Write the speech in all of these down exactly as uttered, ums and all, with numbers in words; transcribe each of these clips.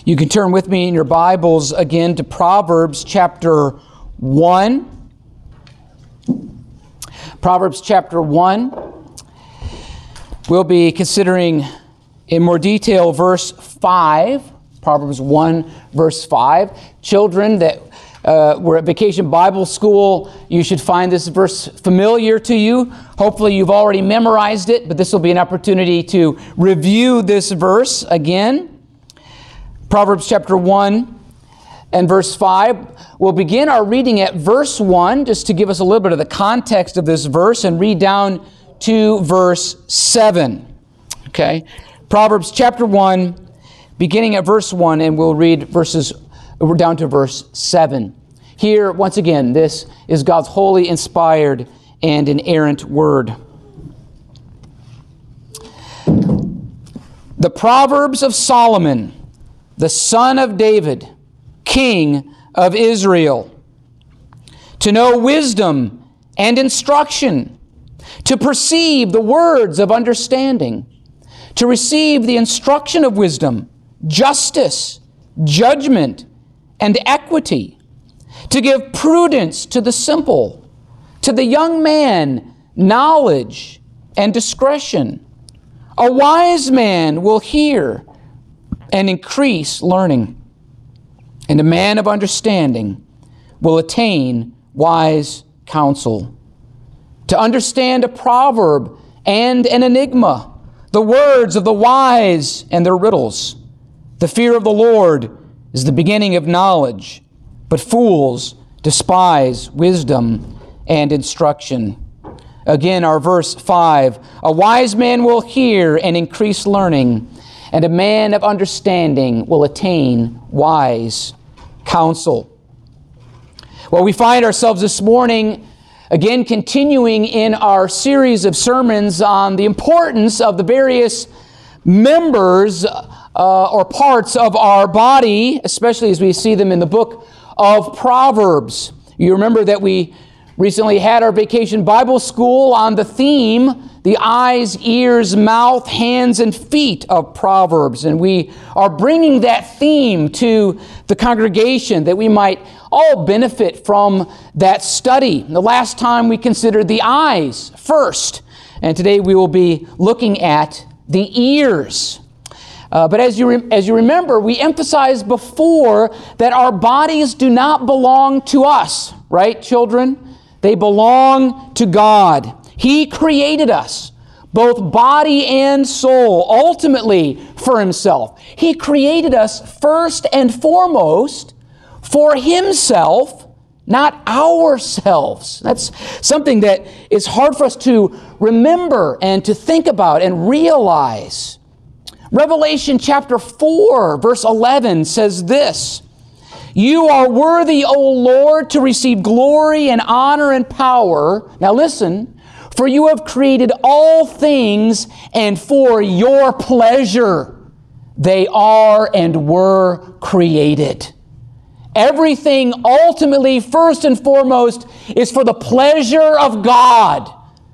You can turn with me in your Bibles again to Proverbs chapter one. Proverbs chapter one. We'll be considering in more detail verse five. Proverbs one, verse five. Children that uh, were at Vacation Bible School, you should find this verse familiar to you. Hopefully you've already memorized it, but this will be an opportunity to review this verse again. Proverbs chapter one and verse five. We'll begin our reading at verse one, just to give us a little bit of the context of this verse, and read down to verse seven. Okay? Proverbs chapter one, beginning at verse one, and we'll read verses we're down to verse seven. Here, once again, this is God's holy, inspired, and inerrant word. The Proverbs of Solomon, the son of David, king of Israel, to know wisdom and instruction, to perceive the words of understanding, to receive the instruction of wisdom, justice, judgment, and equity, to give prudence to the simple, to the young man knowledge and discretion. A wise man will hear and increase learning, and a man of understanding will attain wise counsel. To understand a proverb and an enigma, the words of the wise and their riddles. The fear of the Lord is the beginning of knowledge, but fools despise wisdom and instruction. Again, our verse five. A wise man will hear and increase learning, and a man of understanding will attain wise counsel. Well, we find ourselves this morning again continuing in our series of sermons on the importance of the various members uh, or parts of our body, especially as we see them in the book of Proverbs. You remember that we recently had our Vacation Bible School on the theme, the eyes, ears, mouth, hands, and feet of Proverbs. And we are bringing that theme to the congregation that we might all benefit from that study. The last time we considered the eyes first, and today we will be looking at the ears. Uh, but as you, re- as you remember, we emphasized before that our bodies do not belong to us, right, children? They belong to God. He created us, both body and soul, ultimately for Himself. He created us first and foremost for Himself, not ourselves. That's something that is hard for us to remember and to think about and realize. Revelation chapter four, verse eleven says this: You are worthy, O Lord, to receive glory and honor and power. Now listen, for you have created all things, and for your pleasure they are and were created. Everything ultimately, first and foremost, is for the pleasure of God,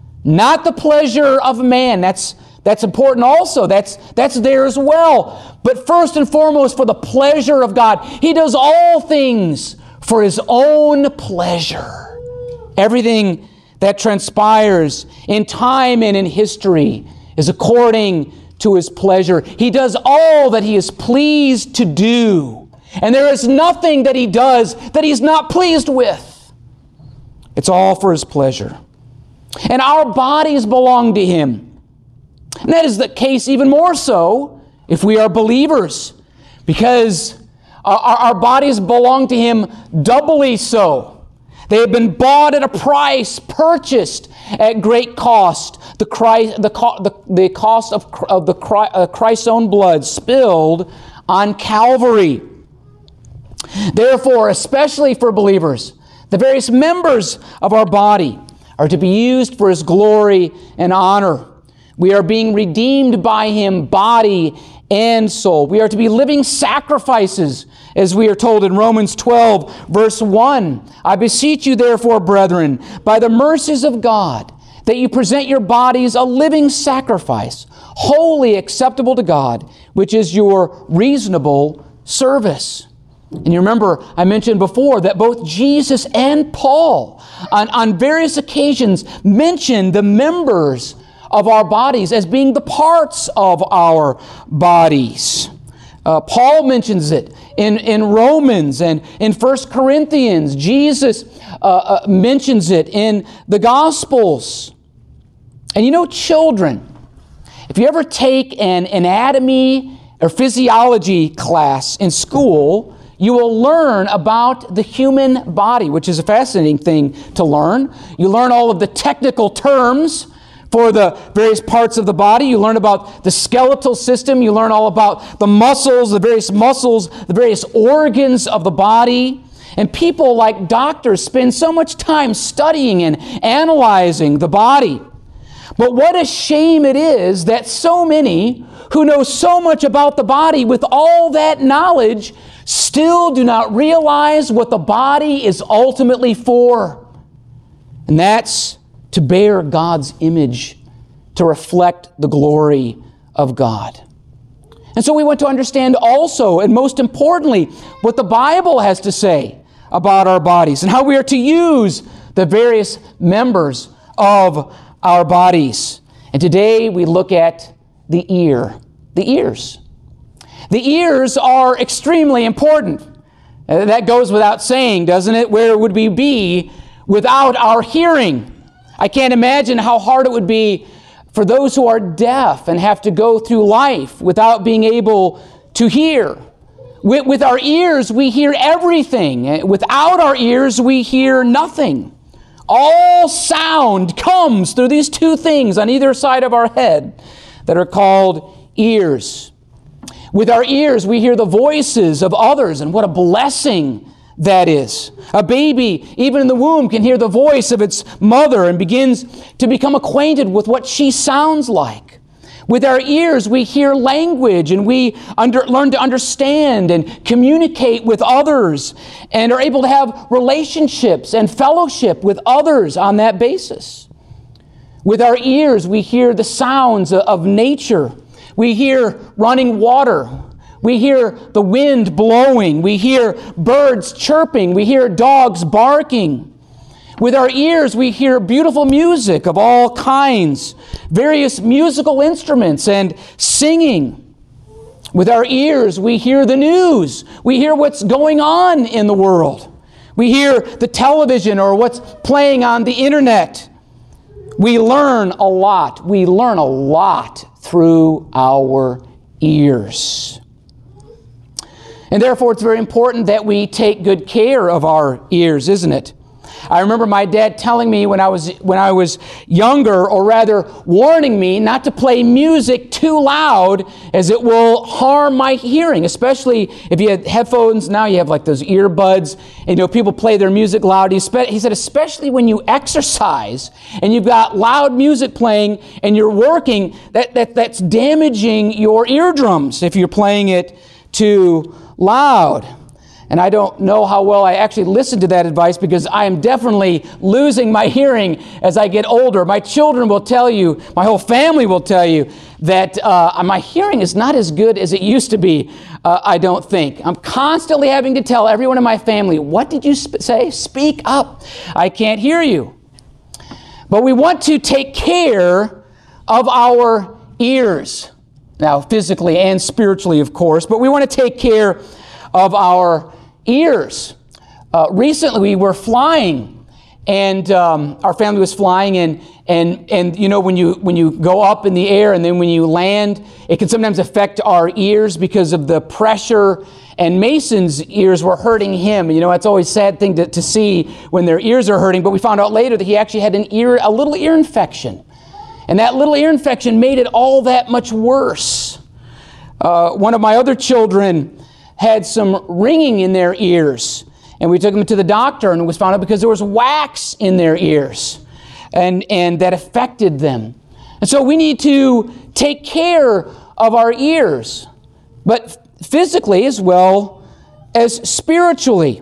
not the pleasure of man. That's That's important also. That's, that's there as well. But first and foremost, for the pleasure of God. He does all things for His own pleasure. Everything that transpires in time and in history is according to His pleasure. He does all that He is pleased to do. And there is nothing that He does that He's not pleased with. It's all for His pleasure. And our bodies belong to Him. And that is the case even more so if we are believers, because our, our bodies belong to Him doubly so. They have been bought at a price, purchased at great cost, the, Christ, the, the, the cost of, of the Christ's own blood spilled on Calvary. Therefore, especially for believers, the various members of our body are to be used for His glory and honor. We are being redeemed by Him, body and soul. We are to be living sacrifices, as we are told in Romans twelve, verse one. I beseech you, therefore, brethren, by the mercies of God, that you present your bodies a living sacrifice, wholly acceptable to God, which is your reasonable service. And you remember, I mentioned before that both Jesus and Paul, on, on various occasions, mentioned the members of our bodies as being the parts of our bodies. Uh, Paul mentions it in, in Romans and in First Corinthians. Jesus uh, uh, mentions it in the Gospels. And you know, children, if you ever take an anatomy or physiology class in school, you will learn about the human body, which is a fascinating thing to learn. You learn all of the technical terms for the various parts of the body. You learn about the skeletal system. You learn all about the muscles, the various muscles, the various organs of the body. And people like doctors spend so much time studying and analyzing the body. But what a shame it is that so many who know so much about the body with all that knowledge still do not realize what the body is ultimately for. And that's to bear God's image, to reflect the glory of God. And so we want to understand also, and most importantly, what the Bible has to say about our bodies and how we are to use the various members of our bodies. And today we look at the ear, the ears. The ears are extremely important. Uh, that goes without saying, doesn't it? Where would we be without our hearing? I can't imagine how hard it would be for those who are deaf and have to go through life without being able to hear. With, with our ears, we hear everything. Without our ears, we hear nothing. All sound comes through these two things on either side of our head that are called ears. With our ears, we hear the voices of others, and what a blessing that is. A baby, even in the womb, can hear the voice of its mother and begins to become acquainted with what she sounds like. With our ears, we hear language, and we under, learn to understand and communicate with others, and are able to have relationships and fellowship with others on that basis. With our ears, we hear the sounds of nature. We hear running water. We hear the wind blowing. We hear birds chirping. We hear dogs barking. With our ears, we hear beautiful music of all kinds, various musical instruments and singing. With our ears, we hear the news. We hear what's going on in the world. We hear the television or what's playing on the internet. We learn a lot. We learn a lot through our ears. And therefore, it's very important that we take good care of our ears, isn't it? I remember my dad telling me when I was when I was younger, or rather warning me not to play music too loud as it will harm my hearing, especially if you had headphones. Now you have like those earbuds, and you know people play their music loud. He said especially when you exercise and you've got loud music playing and you're working, that, that that's damaging your eardrums if you're playing it too loud. And I don't know how well I actually listened to that advice, because I am definitely losing my hearing as I get older. My children will tell you, my whole family will tell you, that uh, my hearing is not as good as it used to be, uh, I don't think. I'm constantly having to tell everyone in my family, what did you sp- say? Speak up. I can't hear you. But we want to take care of our ears. Now, physically and spiritually, of course, but we want to take care of our ears. Uh, recently, we were flying, and um, our family was flying, and and and you know when you when you go up in the air and then when you land, it can sometimes affect our ears because of the pressure. And Mason's ears were hurting him. You know, it's always a sad thing to, to see when their ears are hurting. But we found out later that he actually had an ear, a little ear infection, and that little ear infection made it all that much worse. Uh, one of my other children had some ringing in their ears, and we took them to the doctor, and it was found out because there was wax in their ears, and, and that affected them. And so we need to take care of our ears, but physically as well as spiritually.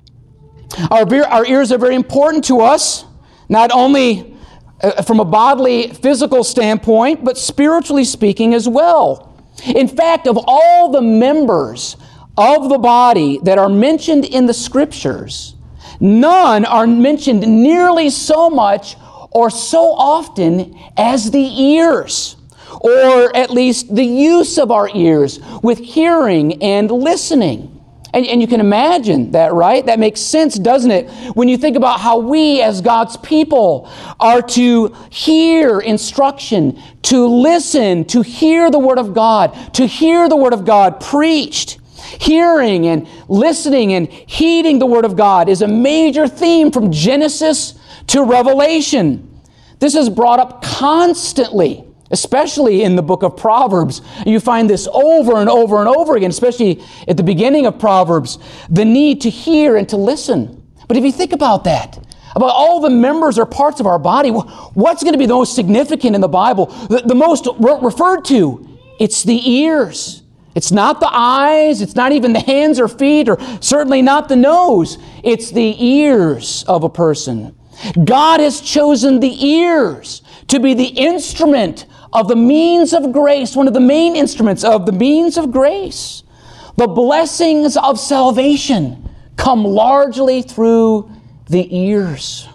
Our, our ears are very important to us, not only from a bodily, physical standpoint, but spiritually speaking as well. In fact, of all the members of the body that are mentioned in the Scriptures, none are mentioned nearly so much or so often as the ears, or at least the use of our ears with hearing and listening. And, and you can imagine that, right? That makes sense, doesn't it? When you think about how we as God's people are to hear instruction, to listen, to hear the Word of God, to hear the Word of God preached. Hearing and listening and heeding the Word of God is a major theme from Genesis to Revelation. This is brought up constantly, especially in the book of Proverbs. You find this over and over and over again, especially at the beginning of Proverbs, the need to hear and to listen. But if you think about that, about all the members or parts of our body, what's going to be the most significant in the Bible? The, the most re- referred to, it's the ears. It's not the eyes, it's not even the hands or feet, or certainly not the nose. It's the ears of a person. God has chosen the ears to be the instrument of the means of grace, one of the main instruments of the means of grace. The blessings of salvation come largely through the ears.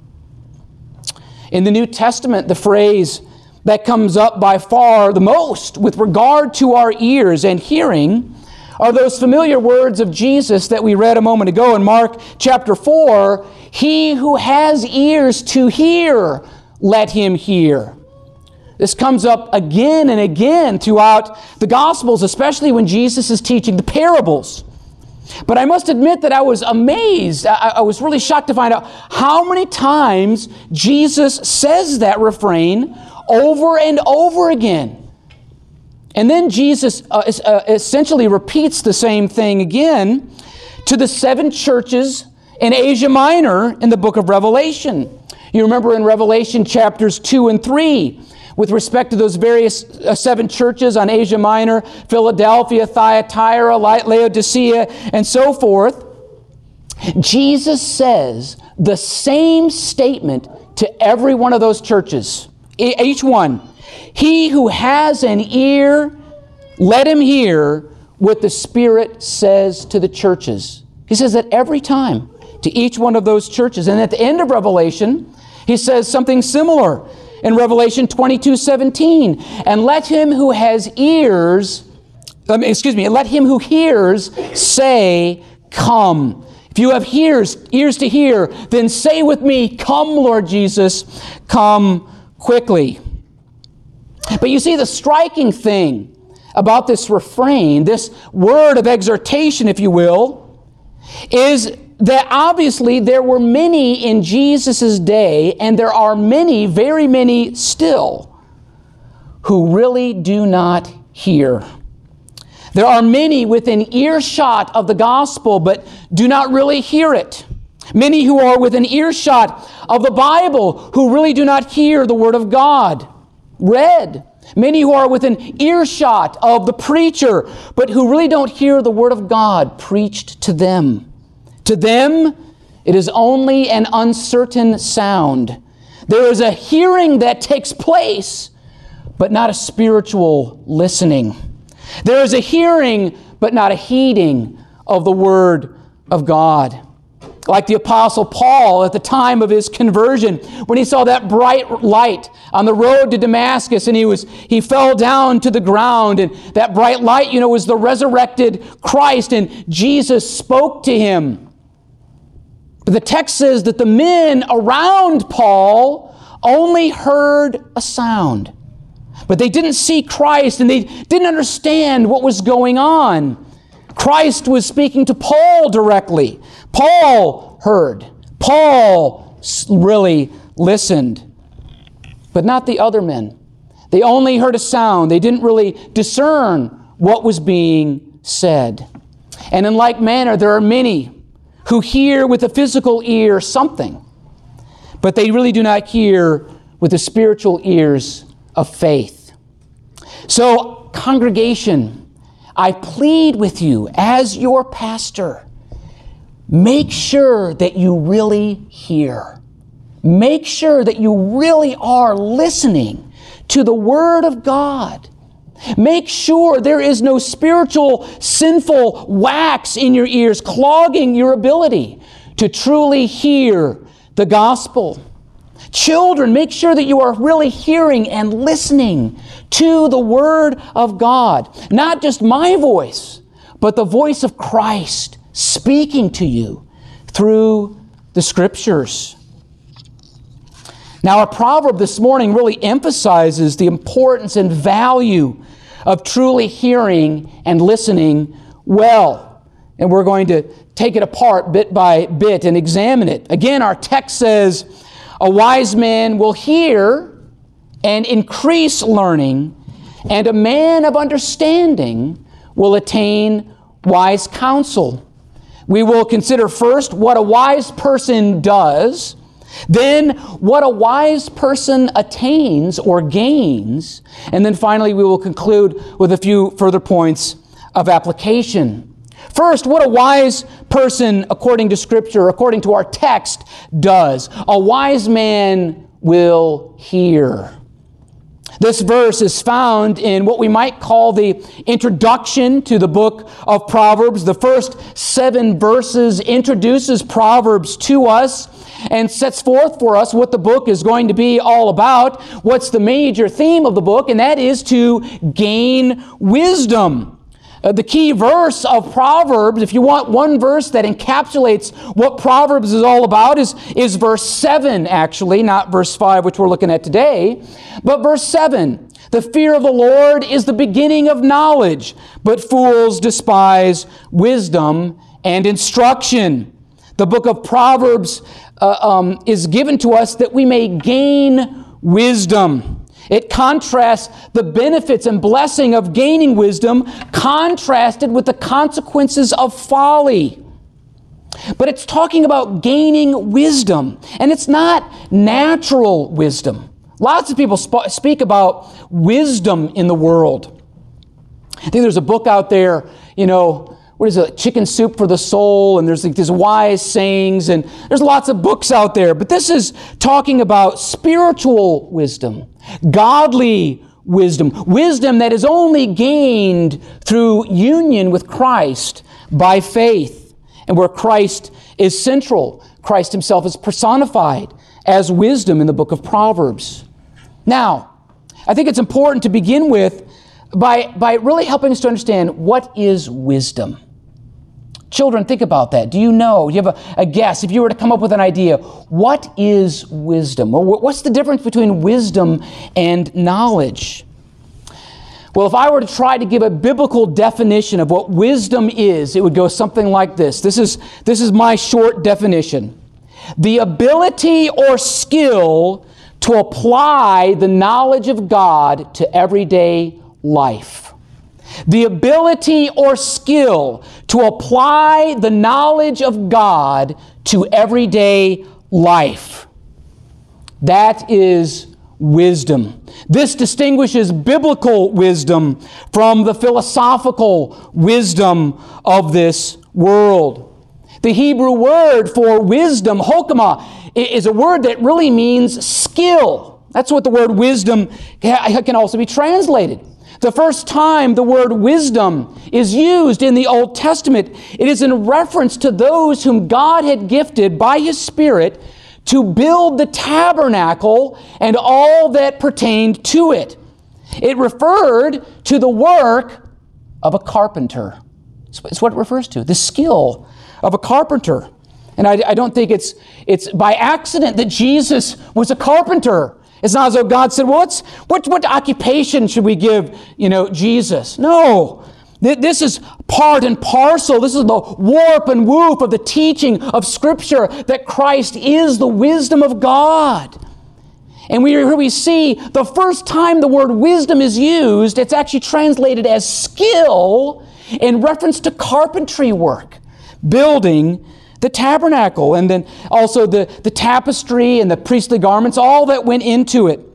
In the New Testament, the phrase that comes up by far the most with regard to our ears and hearing are those familiar words of Jesus that we read a moment ago in Mark chapter four, "He who has ears to hear, let him hear." This comes up again and again throughout the Gospels, especially when Jesus is teaching the parables. But I must admit that I was amazed. I, I was really shocked to find out how many times Jesus says that refrain over and over again. And then Jesus uh, uh, essentially repeats the same thing again to the seven churches in Asia Minor in the book of Revelation. You remember in Revelation chapters two and three, with respect to those various uh, seven churches on Asia Minor, Philadelphia, Thyatira, Laodicea, and so forth, Jesus says the same statement to every one of those churches. Each one. "He who has an ear, let him hear what the Spirit says to the churches." He says that every time to each one of those churches. And at the end of Revelation, he says something similar in Revelation twenty-two seventeen. "And let him who has ears, um, excuse me, let him who hears say, come." If you have ears, ears to hear, then say with me, "Come, Lord Jesus, come quickly." But you see, the striking thing about this refrain, this word of exhortation, if you will, is that obviously there were many in Jesus' day, and there are many, very many still, who really do not hear. There are many within earshot of the gospel, but do not really hear it. Many who are within earshot of the Bible who really do not hear the Word of God read. Many who are within earshot of the preacher, but who really don't hear the Word of God preached to them. To them, it is only an uncertain sound. There is a hearing that takes place, but not a spiritual listening. There is a hearing, but not a heeding of the Word of God. Like the Apostle Paul at the time of his conversion, when he saw that bright light on the road to Damascus, and he was he fell down to the ground, and that bright light, you know, was the resurrected Christ, and Jesus spoke to him. But the text says that the men around Paul only heard a sound. But they didn't see Christ, and they didn't understand what was going on. Christ was speaking to Paul directly. Paul heard. Paul really listened. But not the other men. They only heard a sound. They didn't really discern what was being said. And in like manner, there are many who hear with the physical ear something, but they really do not hear with the spiritual ears of faith. So, congregation, I plead with you as your pastor, make sure that you really hear. Make sure that you really are listening to the Word of God Make sure there is no spiritual, sinful wax in your ears clogging your ability to truly hear the gospel. Children, make sure that you are really hearing and listening to the Word of God. Not just my voice, but the voice of Christ speaking to you through the Scriptures. Now, our proverb this morning really emphasizes the importance and value of truly hearing and listening well. And we're going to take it apart bit by bit and examine it. Again, our text says, a wise man will hear and increase learning, and a man of understanding will attain wise counsel. We will consider first what a wise person does, then what a wise person attains or gains, and then finally we will conclude with a few further points of application. First, what a wise person, according to Scripture, according to our text, does. A wise man will hear. This verse is found in what we might call the introduction to the book of Proverbs. The first seven verses introduces Proverbs to us and sets forth for us what the book is going to be all about. What's the major theme of the book? And that is to gain wisdom. Uh, the key verse of Proverbs, if you want one verse that encapsulates what Proverbs is all about, is, is verse seven, actually, not verse five, which we're looking at today, but verse seven. The fear of the Lord is the beginning of knowledge, but fools despise wisdom and instruction. The book of Proverbs uh, um, is given to us that we may gain wisdom. It contrasts the benefits and blessing of gaining wisdom contrasted with the consequences of folly. But it's talking about gaining wisdom, and it's not natural wisdom. Lots of people sp- speak about wisdom in the world. I think there's a book out there, you know, what is it, Chicken Soup for the Soul, and there's like these wise sayings, and there's lots of books out there. But this is talking about spiritual wisdom, godly wisdom, wisdom that is only gained through union with Christ by faith, and where Christ is central. Christ himself is personified as wisdom in the book of Proverbs. Now, I think it's important to begin with by, by really helping us to understand what is wisdom. Children, think about that. Do you know? Do you have a, a guess? If you were to come up with an idea, what is wisdom? Well, what's the difference between wisdom and knowledge? Well, if I were to try to give a biblical definition of what wisdom is, it would go something like this. This is, this is my short definition. The ability or skill to apply the knowledge of God to everyday life. The ability or skill to apply the knowledge of God to everyday life. That is wisdom. This distinguishes biblical wisdom from the philosophical wisdom of this world. The Hebrew word for wisdom, hokmah, is a word that really means skill. That's what the word wisdom can also be translated. The first time the word wisdom is used in the Old Testament, it is in reference to those whom God had gifted by His Spirit to build the tabernacle and all that pertained to it. It referred to the work of a carpenter. It's what it refers to, the skill of a carpenter. And I, I don't think it's, it's by accident that Jesus was a carpenter. It's not as though God said, well, what's, what, what occupation should we give, you know, Jesus? No. This is part and parcel. This is the warp and woof of the teaching of Scripture that Christ is the wisdom of God. And we, here we see the first time the word wisdom is used, it's actually translated as skill in reference to carpentry work, building the tabernacle, and then also the, the tapestry and the priestly garments, all that went into it.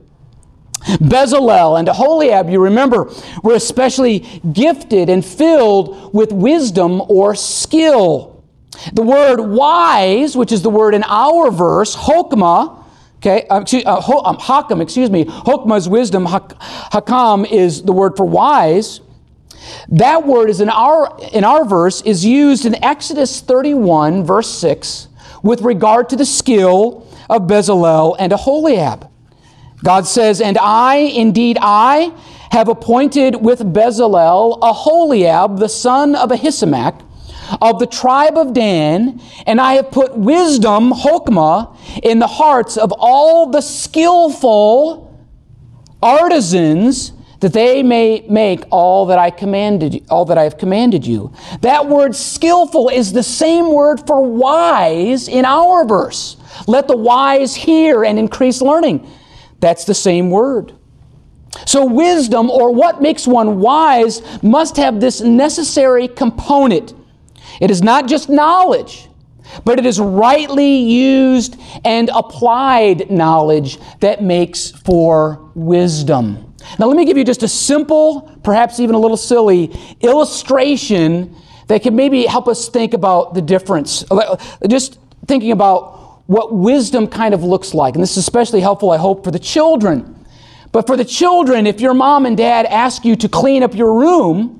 Bezalel and Aholiab, you remember, were especially gifted and filled with wisdom or skill. The word wise, which is the word in our verse, hokmah, Okay, um, excuse, uh, ho, um, Hakam, excuse me. Hokmah is wisdom. Hak, Hakam is the word for wise. That word is in our in our verse is used in Exodus thirty-one, verse six, with regard to the skill of Bezalel and Aholiab. God says, "And I, indeed I, have appointed with Bezalel Aholiab, the son of Ahisamach, of the tribe of Dan, and I have put wisdom, Hokmah, in the hearts of all the skillful artisans, that they may make all that I commanded, all that I have commanded you." That word skillful is the same word for wise in our verse. Let the wise hear and increase learning. That's the same word. So wisdom, or what makes one wise, must have this necessary component. It is not just knowledge, but it is rightly used and applied knowledge that makes for wisdom. Now let me give you just a simple, perhaps even a little silly, illustration that can maybe help us think about the difference. Just thinking about what wisdom kind of looks like. And this is especially helpful, I hope, for the children. But for the children, if your mom and dad ask you to clean up your room,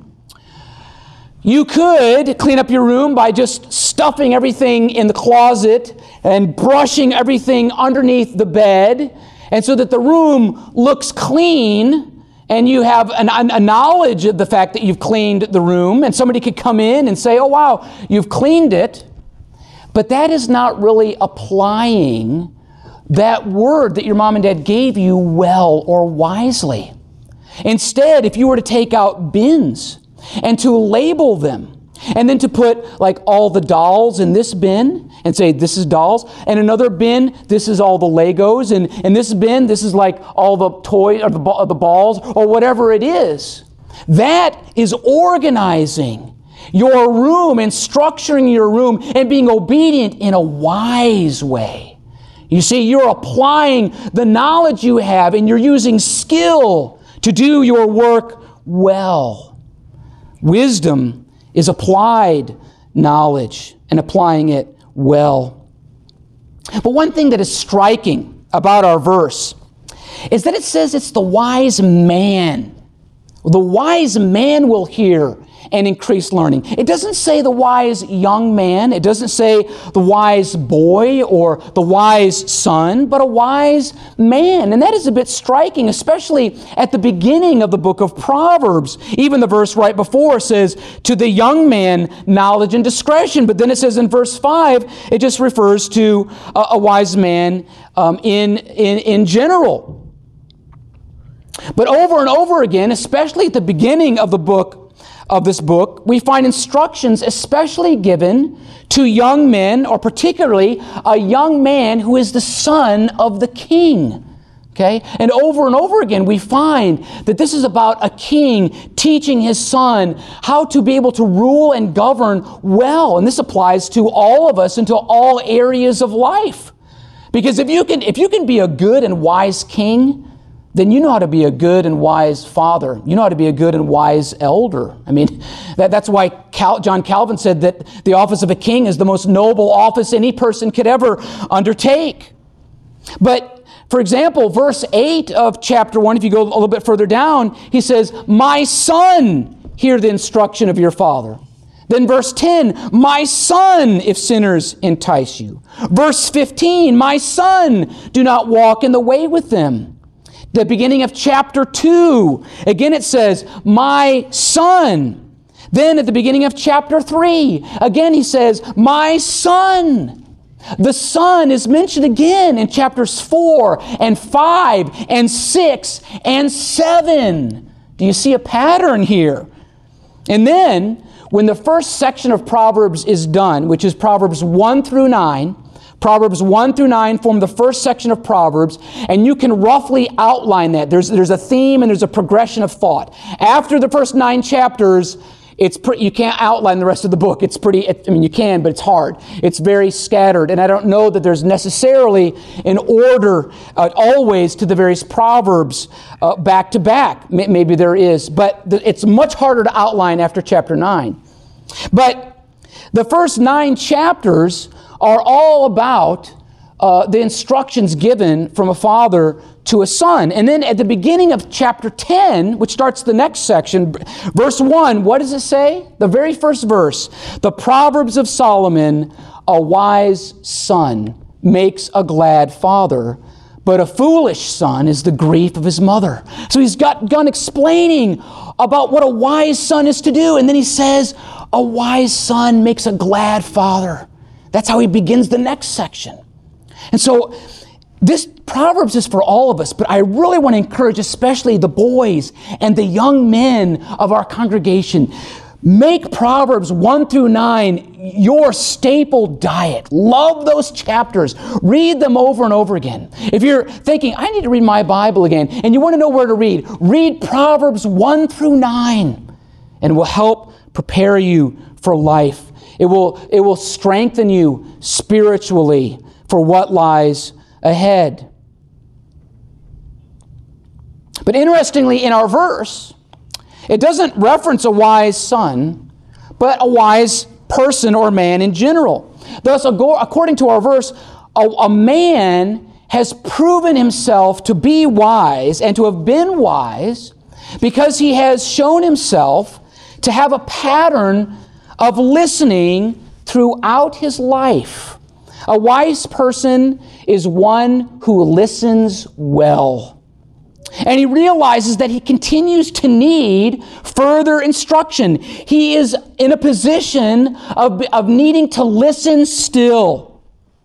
you could clean up your room by just stuffing everything in the closet and brushing everything underneath the bed, and so that the room looks clean and you have an, a knowledge of the fact that you've cleaned the room, and somebody could come in and say, "Oh wow, you've cleaned it." But that is not really applying that word that your mom and dad gave you well or wisely. Instead, if you were to take out bins and to label them, and then to put like all the dolls in this bin and say this is dolls, and another bin, this is all the Legos, and in this bin, this is like all the toys or the, or the balls or whatever it is. That is organizing your room and structuring your room and being obedient in a wise way. You see, you're applying the knowledge you have, and you're using skill to do your work well. Wisdom is applied knowledge and applying it well. But one thing that is striking about our verse is that it says it's the wise man. The wise man will hear and increase learning. It doesn't say the wise young man. It doesn't say the wise boy or the wise son, but a wise man. And that is a bit striking, especially at the beginning of the book of Proverbs. Even the verse right before says, "To the young man, knowledge and discretion." But then it says in verse five, it just refers to a, a wise man um, in, in, in general. But over and over again, especially at the beginning of the book of this book, we find instructions especially given to young men, or particularly a young man who is the son of the king. Okay? And over and over again, we find that this is about a king teaching his son how to be able to rule and govern well. And this applies to all of us and to all areas of life. Because if you can, if you can be a good and wise king, then you know how to be a good and wise father. You know how to be a good and wise elder. I mean, that, that's why Cal, John Calvin said that the office of a king is the most noble office any person could ever undertake. But, for example, verse eight of chapter one, if you go a little bit further down, he says, "My son, hear the instruction of your father." Then verse ten, "My son, if sinners entice you." Verse fifteen, "My son, do not walk in the way with them." The beginning of chapter two, again it says, "My son." Then at the beginning of chapter three, again he says, "My son." The son is mentioned again in chapters four and five and six and seven. Do you see a pattern here? And then, when the first section of Proverbs is done, which is Proverbs one through nine, Proverbs one through nine form the first section of Proverbs, and you can roughly outline that. There's, there's a theme and there's a progression of thought. After the first nine chapters, it's pre- you can't outline the rest of the book. It's pretty, it, I mean, you can, but it's hard. It's very scattered, and I don't know that there's necessarily an order uh, always to the various Proverbs uh, back to back. Maybe there is, but th- it's much harder to outline after chapter nine. But the first nine chapters are all about uh, the instructions given from a father to a son. And then at the beginning of chapter ten, which starts the next section, verse one, what does it say? The very first verse, the Proverbs of Solomon, a wise son makes a glad father, but a foolish son is the grief of his mother. So he's got gone explaining about what a wise son is to do. And then he says, a wise son makes a glad father. That's how he begins the next section. And so this Proverbs is for all of us, but I really want to encourage especially the boys and the young men of our congregation. Make Proverbs one through nine your staple diet. Love those chapters. Read them over and over again. If you're thinking, I need to read my Bible again, and you want to know where to read, read Proverbs one through nine, and it will help prepare you for life. It will, it will strengthen you spiritually for what lies ahead. But interestingly, in our verse, it doesn't reference a wise son, but a wise person or man in general. Thus, according to our verse, a, a man has proven himself to be wise and to have been wise because he has shown himself to have a pattern of listening throughout his life. A wise person is one who listens well. And he realizes that he continues to need further instruction. He is in a position of, of needing to listen still.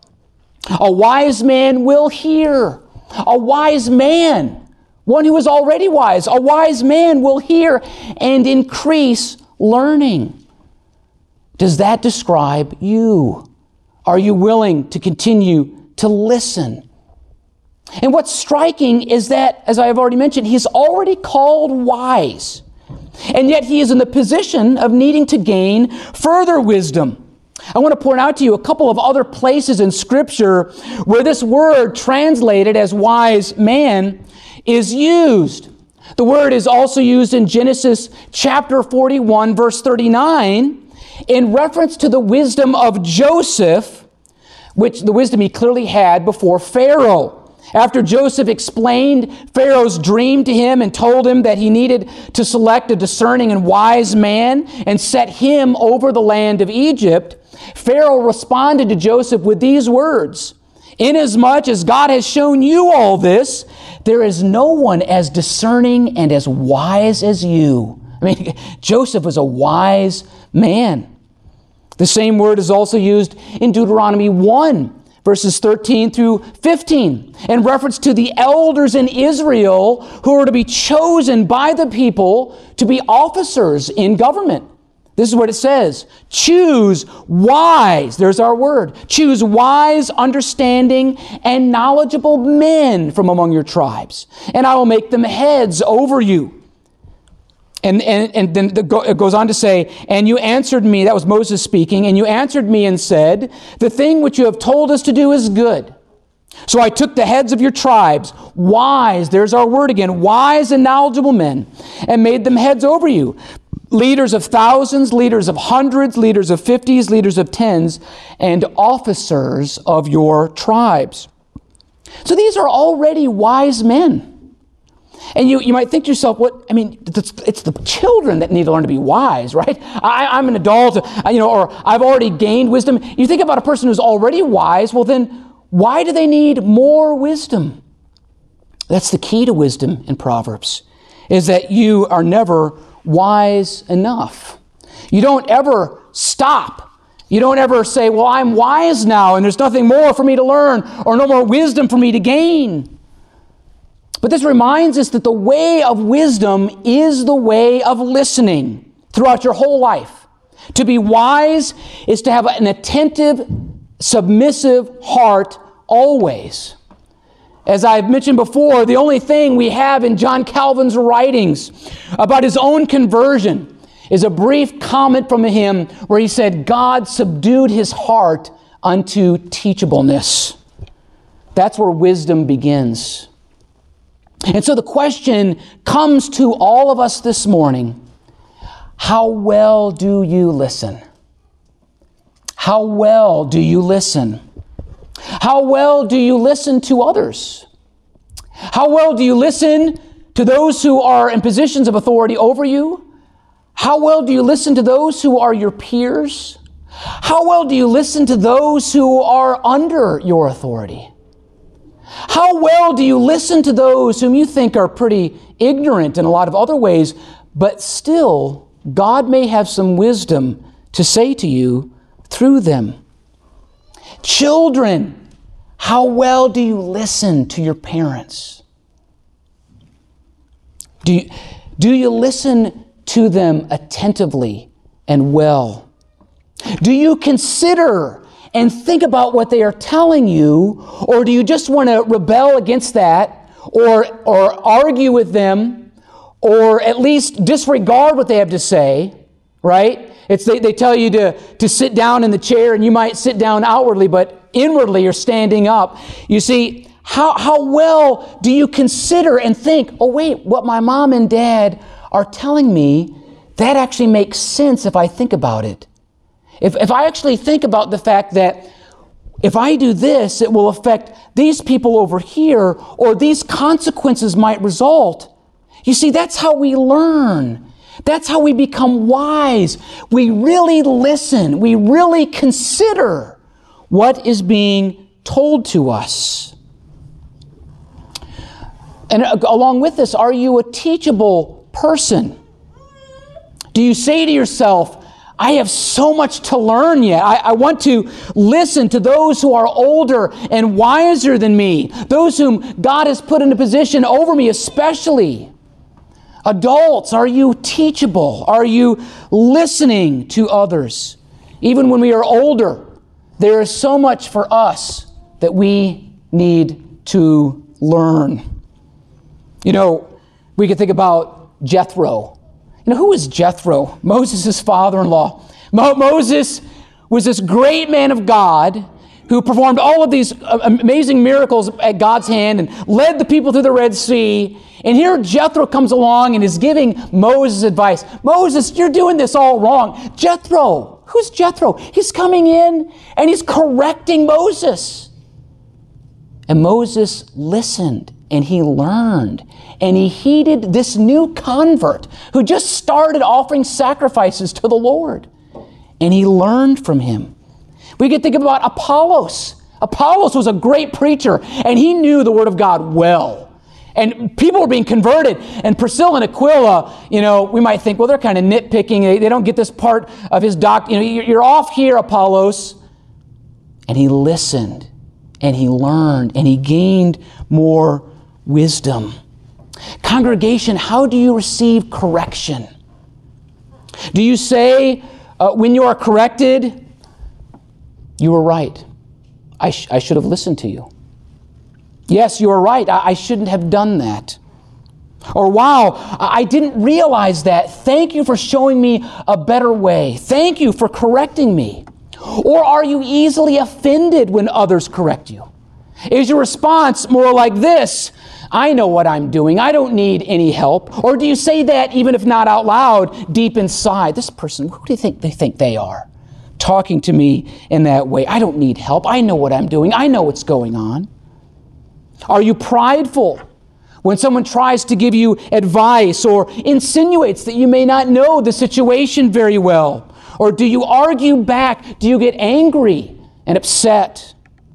A wise man will hear. A wise man, one who is already wise, a wise man will hear and increase learning. Does that describe you? Are you willing to continue to listen? And what's striking is that, as I have already mentioned, he's already called wise. And yet he is in the position of needing to gain further wisdom. I want to point out to you a couple of other places in Scripture where this word translated as wise man is used. The word is also used in Genesis chapter forty-one, verse thirty-nine, in reference to the wisdom of Joseph, which the wisdom he clearly had before Pharaoh. After Joseph explained Pharaoh's dream to him and told him that he needed to select a discerning and wise man and set him over the land of Egypt, Pharaoh responded to Joseph with these words, "Inasmuch as God has shown you all this, there is no one as discerning and as wise as you." I mean, Joseph was a wise man. The same word is also used in Deuteronomy one, verses thirteen through fifteen, in reference to the elders in Israel who are to be chosen by the people to be officers in government. This is what it says. Choose wise, there's our word. Choose wise, understanding, and knowledgeable men from among your tribes, and I will make them heads over you. And, and, and then it goes on to say, and you answered me, that was Moses speaking, and you answered me and said, the thing which you have told us to do is good. So I took the heads of your tribes, wise, there's our word again, wise and knowledgeable men, and made them heads over you. Leaders of thousands, leaders of hundreds, leaders of fifties, leaders of tens, and officers of your tribes. So these are already wise men. And you, you might think to yourself, what, I mean, it's, it's the children that need to learn to be wise, right? I, I'm an adult, you know, or I've already gained wisdom. You think about a person who's already wise, well then, why do they need more wisdom? That's the key to wisdom in Proverbs, is that you are never wise enough. You don't ever stop. You don't ever say, well, I'm wise now, and there's nothing more for me to learn, or no more wisdom for me to gain. But this reminds us that the way of wisdom is the way of listening throughout your whole life. To be wise is to have an attentive, submissive heart always. As I've mentioned before, the only thing we have in John Calvin's writings about his own conversion is a brief comment from him where he said, God subdued his heart unto teachableness. That's where wisdom begins. And so the question comes to all of us this morning, how well do you listen? How well do you listen? How well do you listen to others? How well do you listen to those who are in positions of authority over you? How well do you listen to those who are your peers? How well do you listen to those who are under your authority? How well do you listen to those whom you think are pretty ignorant in a lot of other ways, but still God may have some wisdom to say to you through them? Children, how well do you listen to your parents? Do you, do you listen to them attentively and well? Do you consider and think about what they are telling you, or do you just want to rebel against that, or, or argue with them, or at least disregard what they have to say, right? It's they, they tell you to, to sit down in the chair, and you might sit down outwardly, but inwardly you're standing up. You see, how, how well do you consider and think, oh wait, what my mom and dad are telling me, that actually makes sense if I think about it. If, if I actually think about the fact that if I do this, it will affect these people over here, or these consequences might result. You see, that's how we learn. That's how we become wise. We really listen. We really consider what is being told to us. And along with this, are you a teachable person? Do you say to yourself, I have so much to learn yet. I, I want to listen to those who are older and wiser than me, those whom God has put in a position over me especially. Adults, are you teachable? Are you listening to others? Even when we are older, there is so much for us that we need to learn. You know, we could think about Jethro. You know, who was Jethro? Moses' father-in-law. Mo- Moses was this great man of God who performed all of these amazing miracles at God's hand and led the people through the Red Sea. And here Jethro comes along and is giving Moses advice. Moses, you're doing this all wrong. Jethro, who's Jethro? He's coming in and he's correcting Moses. And Moses listened and he learned and he heeded this new convert who just started offering sacrifices to the Lord. And he learned from him. We could think about Apollos. Apollos was a great preacher and he knew the Word of God well. And people were being converted. And Priscilla and Aquila, you know, we might think, well, they're kind of nitpicking. They, they don't get this part of his doctrine. You know, you're off here, Apollos. And he listened and he learned and he gained more wisdom. Congregation, how do you receive correction? Do you say, uh, when you are corrected, you were right. I, sh- I should have listened to you. Yes, you are right. I-, I shouldn't have done that. Or, wow, I-, I didn't realize that. Thank you for showing me a better way. Thank you for correcting me. Or are you easily offended when others correct you? Is your response more like this? I know what I'm doing. I don't need any help. Or do you say that, even if not out loud, deep inside? This person, who do you think they think they are? Talking to me in that way. I don't need help. I know what I'm doing. I know what's going on. Are you prideful when someone tries to give you advice or insinuates that you may not know the situation very well? Or do you argue back? Do you get angry and upset?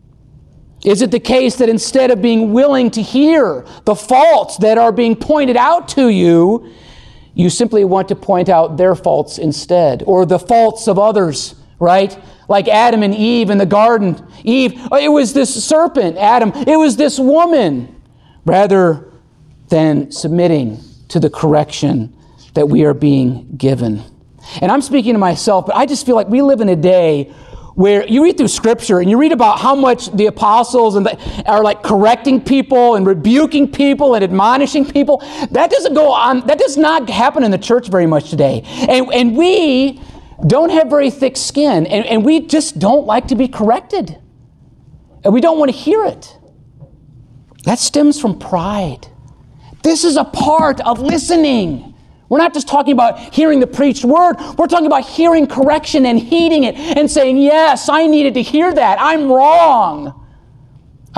Is it the case that instead of being willing to hear the faults that are being pointed out to you, you simply want to point out their faults instead, or the faults of others, right? Like Adam and Eve in the garden. Eve, oh, it was this serpent. Adam, it was this woman. Rather than submitting to the correction that we are being given. And I'm speaking to myself, but I just feel like we live in a day where you read through Scripture and you read about how much the apostles and the, are like correcting people and rebuking people and admonishing people. That doesn't go on. That does not happen in the church very much today. And, and we don't have very thick skin, and, and we just don't like to be corrected. And we don't want to hear it. That stems from pride. This is a part of listening. We're not just talking about hearing the preached word. We're talking about hearing correction and heeding it and saying, yes, I needed to hear that. I'm wrong.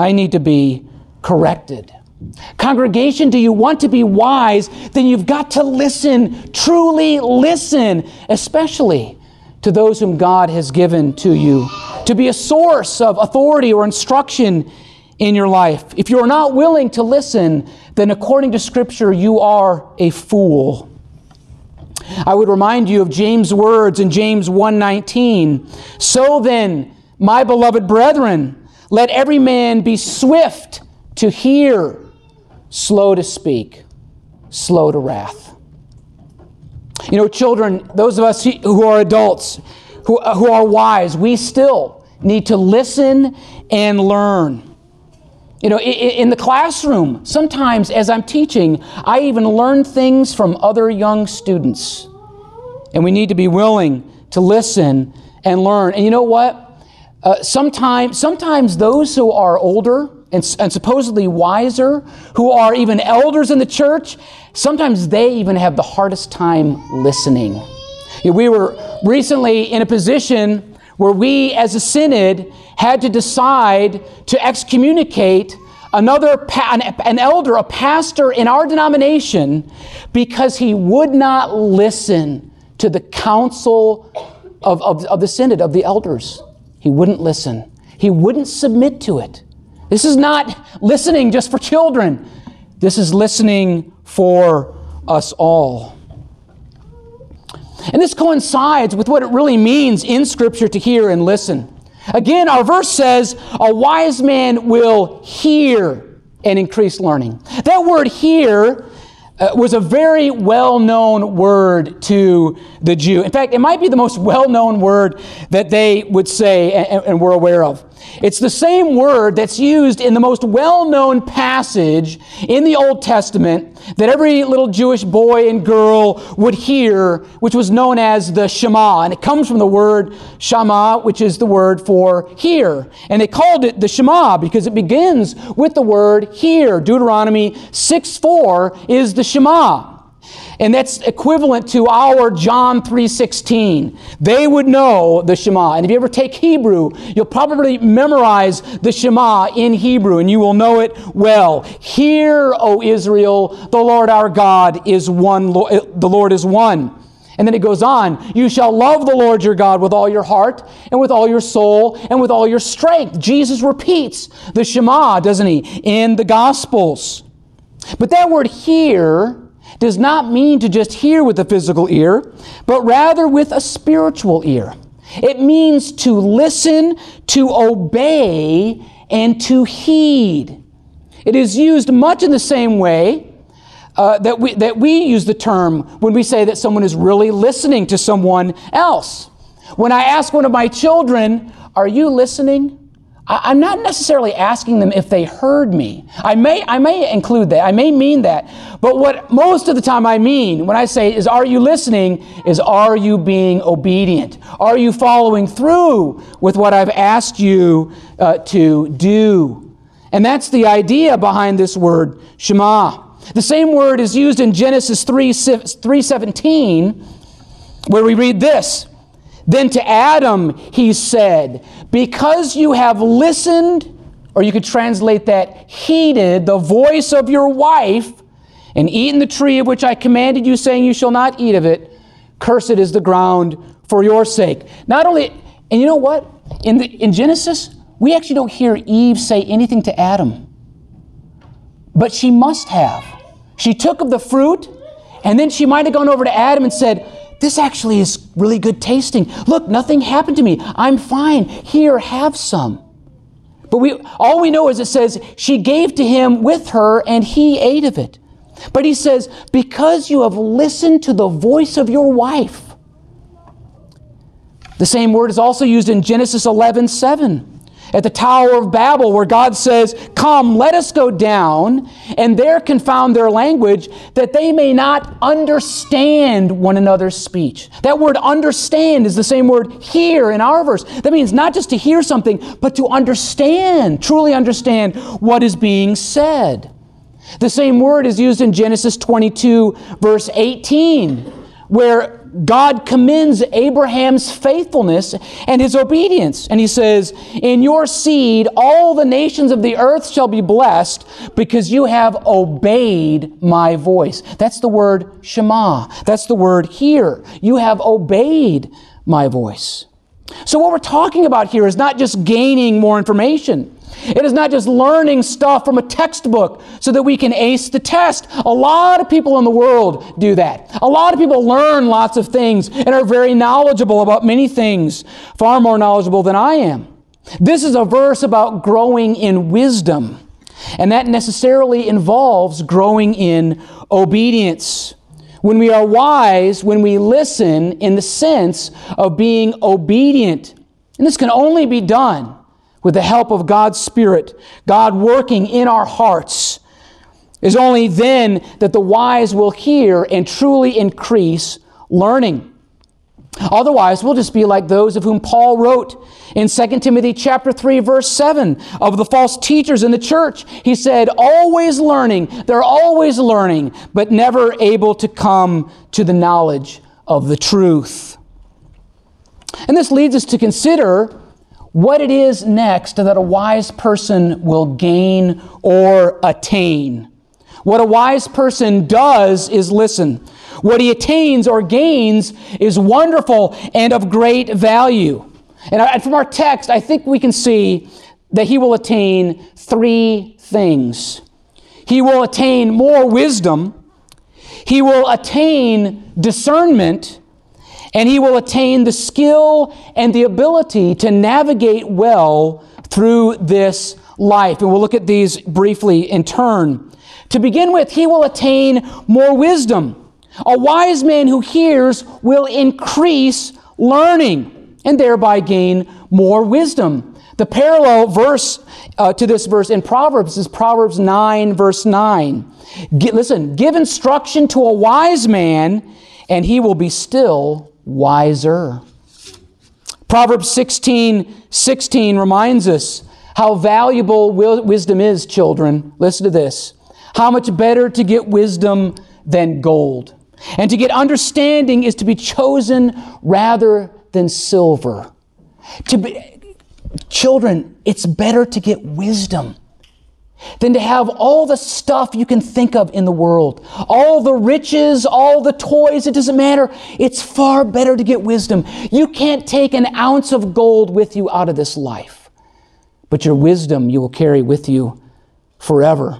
I need to be corrected. Congregation, do you want to be wise? Then you've got to listen, truly listen, especially to those whom God has given to you, to be a source of authority or instruction in your life. If you're not willing to listen, then according to Scripture, you are a fool. I would remind you of James' words in James one nineteen. So then, my beloved brethren, let every man be swift to hear, slow to speak, slow to wrath. You know, children, those of us who are adults, who, who are wise, we still need to listen and learn. You know, in the classroom, sometimes as I'm teaching, I even learn things from other young students. And we need to be willing to listen and learn. And you know what? Uh, sometimes, sometimes those who are older and, and supposedly wiser, who are even elders in the church, sometimes they even have the hardest time listening. You know, we were recently in a position where we as a synod had to decide to excommunicate another pa- an, an elder, a pastor in our denomination, because he would not listen to the counsel of, of, of the synod, of the elders. He wouldn't listen. He wouldn't submit to it. This is not listening just for children. This is listening for us all. And this coincides with what it really means in Scripture to hear and listen. Again, our verse says, a wise man will hear and increase learning. That word hear uh, was a very well-known word to the Jew. In fact, it might be the most well-known word that they would say and, and we're aware of. It's the same word that's used in the most well-known passage in the Old Testament that every little Jewish boy and girl would hear, which was known as the Shema. And it comes from the word Shama, which is the word for hear. And they called it the Shema because it begins with the word hear. Deuteronomy six four is the Shema. And that's equivalent to our John three sixteen. They would know the Shema. And if you ever take Hebrew, you'll probably memorize the Shema in Hebrew, and you will know it well. Hear, O Israel, the Lord our God is one. The Lord is one. And then it goes on, you shall love the Lord your God with all your heart and with all your soul and with all your strength. Jesus repeats the Shema, doesn't he, in the Gospels. But that word hear does not mean to just hear with the physical ear, but rather with a spiritual ear. It means to listen, to obey, and to heed. It is used much in the same way uh, that we that we use the term when we say that someone is really listening to someone else. When I ask one of my children, "Are you listening?" I'm not necessarily asking them if they heard me. I may I may include that. I may mean that. But what most of the time I mean when I say is, are you listening, is are you being obedient? Are you following through with what I've asked you uh, to do? And that's the idea behind this word, Shema. The same word is used in Genesis three seventeen, where we read this. Then to Adam he said, because you have listened, or you could translate that, heeded the voice of your wife, and eaten the tree of which I commanded you, saying you shall not eat of it, cursed is the ground for your sake. Not only, and you know what? In, the, in Genesis, we actually don't hear Eve say anything to Adam. But she must have. She took of the fruit, and then she might have gone over to Adam and said, this actually is really good tasting. Look, nothing happened to me. I'm fine. Here, have some. But we all we know is it says, she gave to him with her, and he ate of it. But he says, because you have listened to the voice of your wife. The same word is also used in Genesis eleven seven. At the Tower of Babel, where God says, come, let us go down, and there confound their language, that they may not understand one another's speech. That word understand is the same word hear in our verse. That means not just to hear something, but to understand, truly understand what is being said. The same word is used in Genesis twenty-two, verse eighteen, where God commends Abraham's faithfulness and his obedience. And he says, in your seed, all the nations of the earth shall be blessed because you have obeyed my voice. That's the word Shema. That's the word hear. You have obeyed my voice. So what we're talking about here is not just gaining more information. It is not just learning stuff from a textbook so that we can ace the test. A lot of people in the world do that. A lot of people learn lots of things and are very knowledgeable about many things, far more knowledgeable than I am. This is a verse about growing in wisdom, and that necessarily involves growing in obedience. When we are wise, when we listen in the sense of being obedient, and this can only be done with the help of God's Spirit, God working in our hearts, is only then that the wise will hear and truly increase learning. Otherwise, we'll just be like those of whom Paul wrote in Second Timothy chapter three, verse seven, of the false teachers in the church. He said, always learning, they're always learning, but never able to come to the knowledge of the truth. And this leads us to consider what it is next that a wise person will gain or attain. What a wise person does is listen. What he attains or gains is wonderful and of great value. And from our text, I think we can see that he will attain three things. He will attain more wisdom, he will attain discernment, and he will attain the skill and the ability to navigate well through this life. And we'll look at these briefly in turn. To begin with, he will attain more wisdom. A wise man who hears will increase learning and thereby gain more wisdom. The parallel verse uh, to this verse in Proverbs is Proverbs nine, verse nine. G- listen, give instruction to a wise man, and he will be still wiser. Proverbs sixteen sixteen reminds us how valuable wisdom is, children. Listen to this. How much better to get wisdom than gold. And to get understanding is to be chosen rather than silver. To be, children, it's better to get wisdom than to have all the stuff you can think of in the world. All the riches, all the toys, it doesn't matter. It's far better to get wisdom. You can't take an ounce of gold with you out of this life, but your wisdom you will carry with you forever.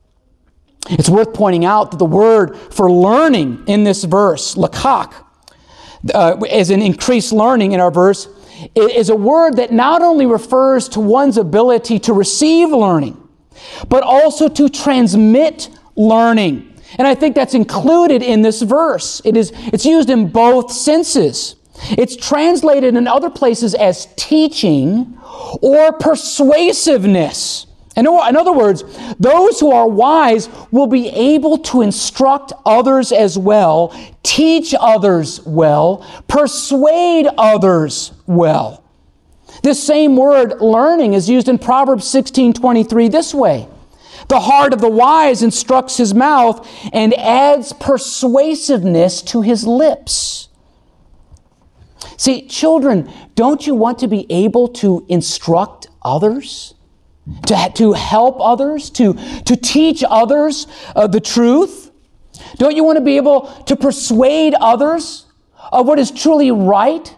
It's worth pointing out that the word for learning in this verse, lakak, uh, as in increased learning in our verse, is a word that not only refers to one's ability to receive learning, but also to transmit learning. And I think that's included in this verse. It is, it's used in both senses. It's translated in other places as teaching or persuasiveness. In other words, those who are wise will be able to instruct others as well, teach others well, persuade others well. This same word, learning, is used in Proverbs sixteen twenty-three this way. The heart of the wise instructs his mouth and adds persuasiveness to his lips. See, children, don't you want to be able to instruct others? To, to help others? To, to teach others uh, the truth? Don't you want to be able to persuade others of what is truly right?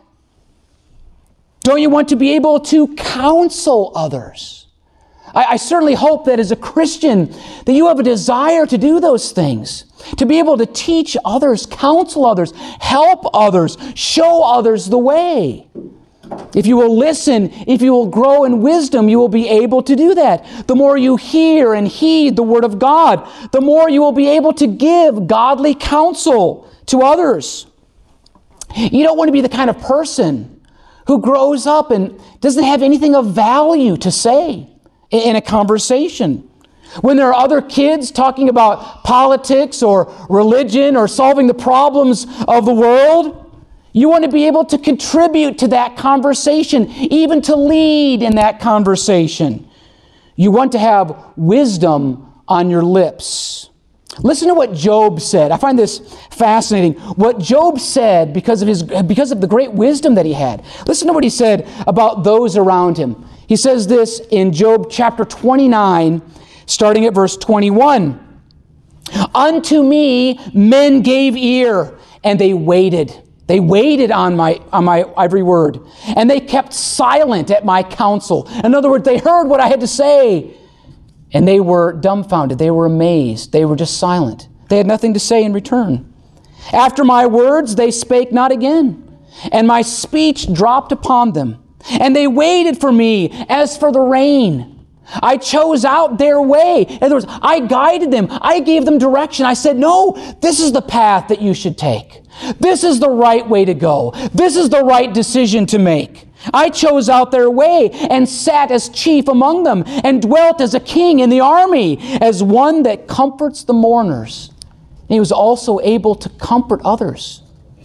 Don't you want to be able to counsel others? I, I certainly hope that as a Christian that you have a desire to do those things. To be able to teach others, counsel others, help others, show others the way. If you will listen, if you will grow in wisdom, you will be able to do that. The more you hear and heed the Word of God, the more you will be able to give godly counsel to others. You don't want to be the kind of person who grows up and doesn't have anything of value to say in a conversation. When there are other kids talking about politics or religion or solving the problems of the world, you want to be able to contribute to that conversation, even to lead in that conversation. You want to have wisdom on your lips. Listen to what Job said. I find this fascinating. What Job said because of his because of the great wisdom that he had. Listen to what he said about those around him. He says this in Job chapter twenty-nine, starting at verse twenty-one. Unto me men gave ear, and they waited. They waited on my on my every word, and they kept silent at my counsel. In other words, they heard what I had to say, and they were dumbfounded. They were amazed. They were just silent. They had nothing to say in return. After my words, they spake not again, and my speech dropped upon them. And they waited for me as for the rain. I chose out their way. In other words, I guided them. I gave them direction. I said, no, this is the path that you should take. This is the right way to go. This is the right decision to make. I chose out their way and sat as chief among them and dwelt as a king in the army, as one that comforts the mourners. And he was also able to comfort others.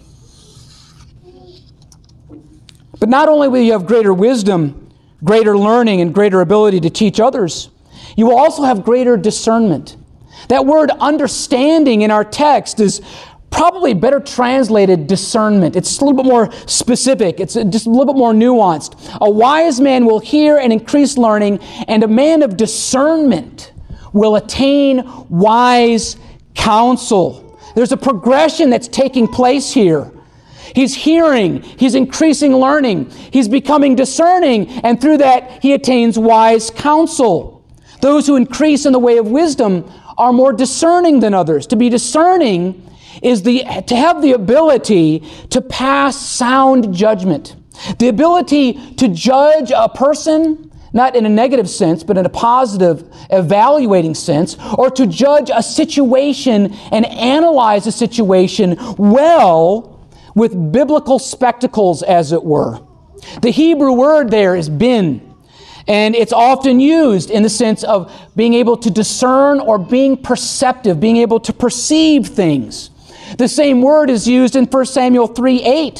But not only will you have greater wisdom, greater learning, and greater ability to teach others, you will also have greater discernment. That word understanding in our text is probably better translated discernment. It's a little bit more specific. It's just a little bit more nuanced. A wise man will hear and increase learning, and a man of discernment will attain wise counsel. There's a progression that's taking place here. He's hearing, he's increasing learning, he's becoming discerning, and through that he attains wise counsel. Those who increase in the way of wisdom are more discerning than others. To be discerning is the to have the ability to pass sound judgment. The ability to judge a person, not in a negative sense, but in a positive, evaluating sense, or to judge a situation and analyze a situation well with biblical spectacles, as it were. The Hebrew word there is bin, and it's often used in the sense of being able to discern or being perceptive, being able to perceive things. The same word is used in First Samuel three eight,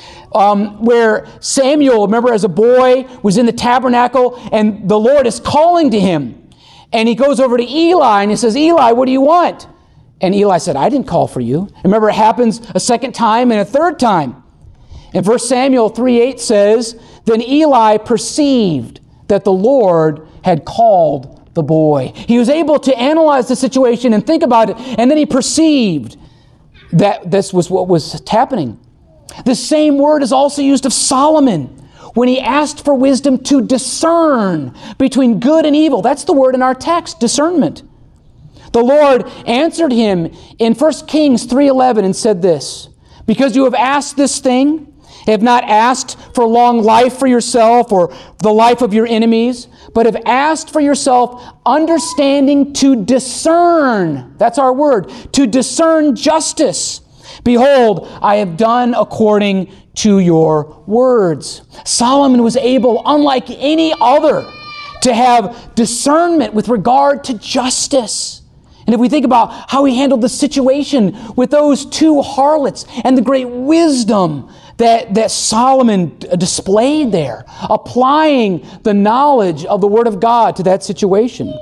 um, where Samuel, remember as a boy, was in the tabernacle, and the Lord is calling to him. And he goes over to Eli, and he says, Eli, what do you want? And Eli said, I didn't call for you. Remember, it happens a second time and a third time. And First Samuel three eight says, then Eli perceived that the Lord had called the boy. He was able to analyze the situation and think about it, and then he perceived that this was what was happening. The same word is also used of Solomon when he asked for wisdom to discern between good and evil. That's the word in our text, discernment. The Lord answered him in First Kings three eleven and said this, because you have asked this thing, have not asked for long life for yourself or the life of your enemies, but have asked for yourself understanding to discern. That's our word, to discern justice. Behold, I have done according to your words. Solomon was able, unlike any other, to have discernment with regard to justice. And if we think about how he handled the situation with those two harlots and the great wisdom that, that Solomon displayed there, applying the knowledge of the Word of God to that situation.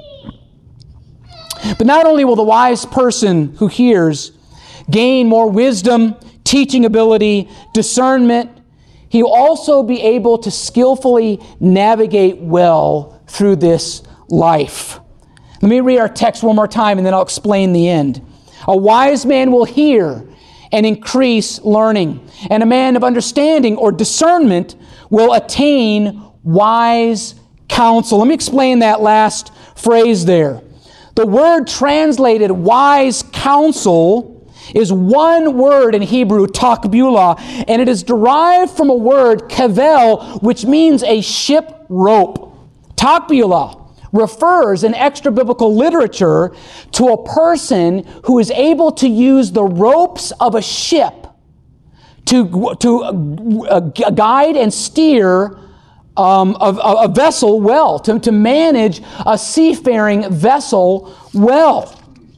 But not only will the wise person who hears gain more wisdom, teaching ability, discernment, he will also be able to skillfully navigate well through this life. Let me read our text one more time and then I'll explain the end. A wise man will hear and increase learning, and a man of understanding or discernment will attain wise counsel. Let me explain that last phrase there. The word translated wise counsel is one word in Hebrew, takbula, and it is derived from a word, kavel, which means a ship rope. Takbula refers in extra-biblical literature to a person who is able to use the ropes of a ship to, to uh, guide and steer um, a, a vessel well, to, to manage a seafaring vessel well.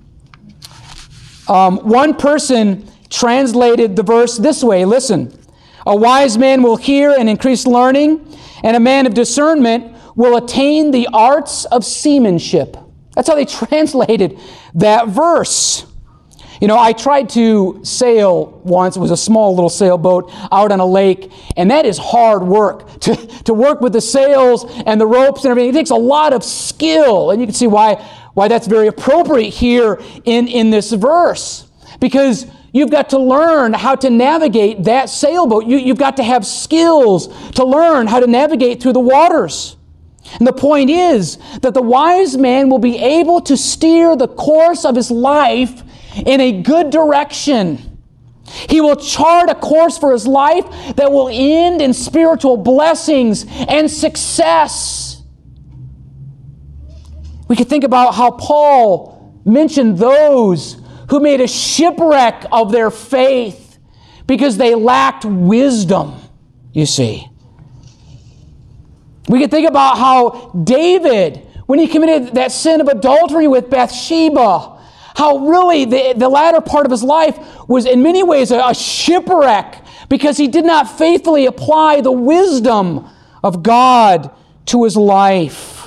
Um, one person translated the verse this way. Listen, a wise man will hear and increase learning, and a man of discernment will attain the arts of seamanship. That's how they translated that verse. You know, I tried to sail once. It was a small little sailboat out on a lake, and that is hard work. To, to work with the sails and the ropes and everything, it takes a lot of skill. And you can see why, why that's very appropriate here in, in this verse. Because you've got to learn how to navigate that sailboat. You, you've got to have skills to learn how to navigate through the waters. And the point is that the wise man will be able to steer the course of his life in a good direction. He will chart a course for his life that will end in spiritual blessings and success. We could think about how Paul mentioned those who made a shipwreck of their faith because they lacked wisdom, you see. We could think about how David, when he committed that sin of adultery with Bathsheba, how really the, the latter part of his life was in many ways a, a shipwreck because he did not faithfully apply the wisdom of God to his life.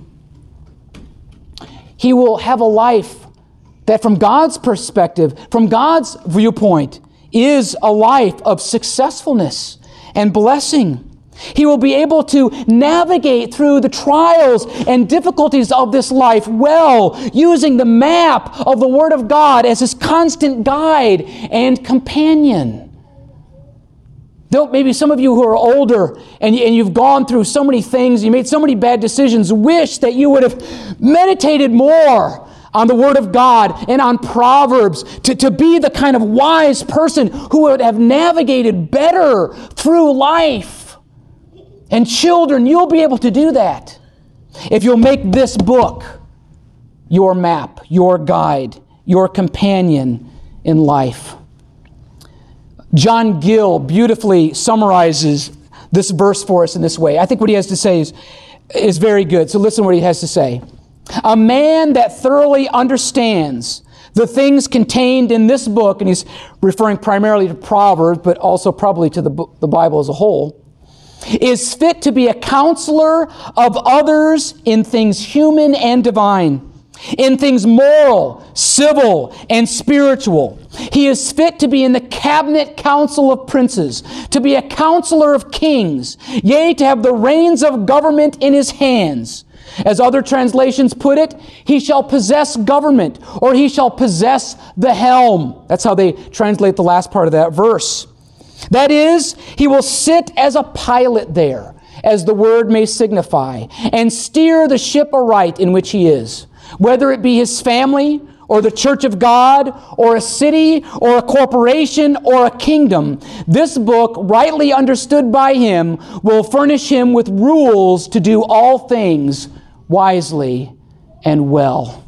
He will have a life that from God's perspective, from God's viewpoint, is a life of successfulness and blessing. He will be able to navigate through the trials and difficulties of this life well, using the map of the Word of God as his constant guide and companion. Though maybe some of you who are older and, and you've gone through so many things, you made so many bad decisions, wish that you would have meditated more on the Word of God and on Proverbs to, to be the kind of wise person who would have navigated better through life. And children, you'll be able to do that if you'll make this book your map, your guide, your companion in life. John Gill beautifully summarizes this verse for us in this way. I think what he has to say is, is very good. So listen to what he has to say. A man that thoroughly understands the things contained in this book, and he's referring primarily to Proverbs, but also probably to the, the Bible as a whole, is fit to be a counselor of others in things human and divine, in things moral, civil, and spiritual. He is fit to be in the cabinet council of princes, to be a counselor of kings, yea, to have the reins of government in his hands. As other translations put it, he shall possess government, or he shall possess the helm. That's how they translate the last part of that verse. That is, he will sit as a pilot there, as the word may signify, and steer the ship aright in which he is, whether it be his family, or the church of God, or a city, or a corporation, or a kingdom. This book, rightly understood by him, will furnish him with rules to do all things wisely and well.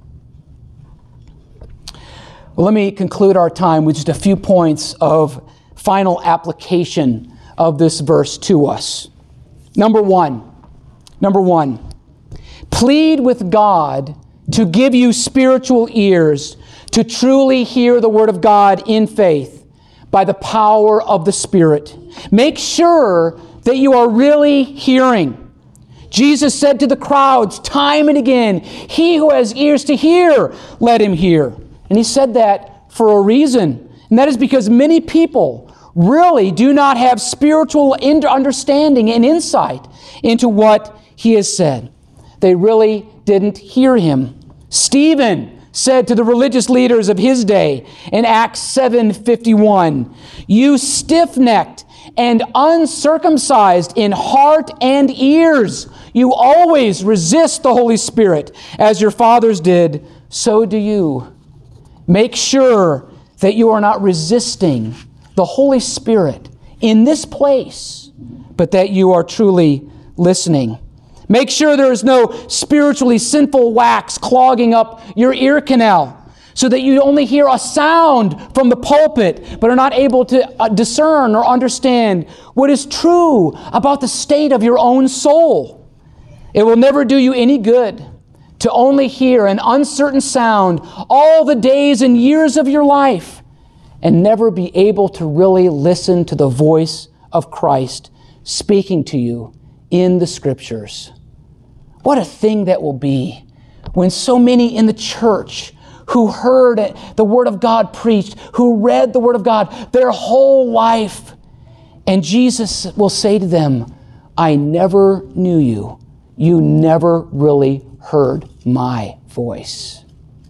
Well, let me conclude our time with just a few points of final application of this verse to us. Number one, number one, plead with God to give you spiritual ears to truly hear the Word of God in faith by the power of the Spirit. Make sure that you are really hearing. Jesus said to the crowds time and again, "He who has ears to hear, let him hear." And he said that for a reason. And that is because many people really do not have spiritual understanding and insight into what he has said. They really didn't hear him. Stephen said to the religious leaders of his day in Acts seven fifty-one, "You stiff-necked and uncircumcised in heart and ears, you always resist the Holy Spirit, as your fathers did, so do you." Make sure that you are not resisting the Holy Spirit in this place, but that you are truly listening. Make sure there is no spiritually sinful wax clogging up your ear canal, so that you only hear a sound from the pulpit, but are not able to discern or understand what is true about the state of your own soul. It will never do you any good to only hear an uncertain sound all the days and years of your life, and never be able to really listen to the voice of Christ speaking to you in the Scriptures. What a thing that will be when so many in the church who heard the Word of God preached, who read the Word of God their whole life, and Jesus will say to them, I never knew you. You never really heard my voice.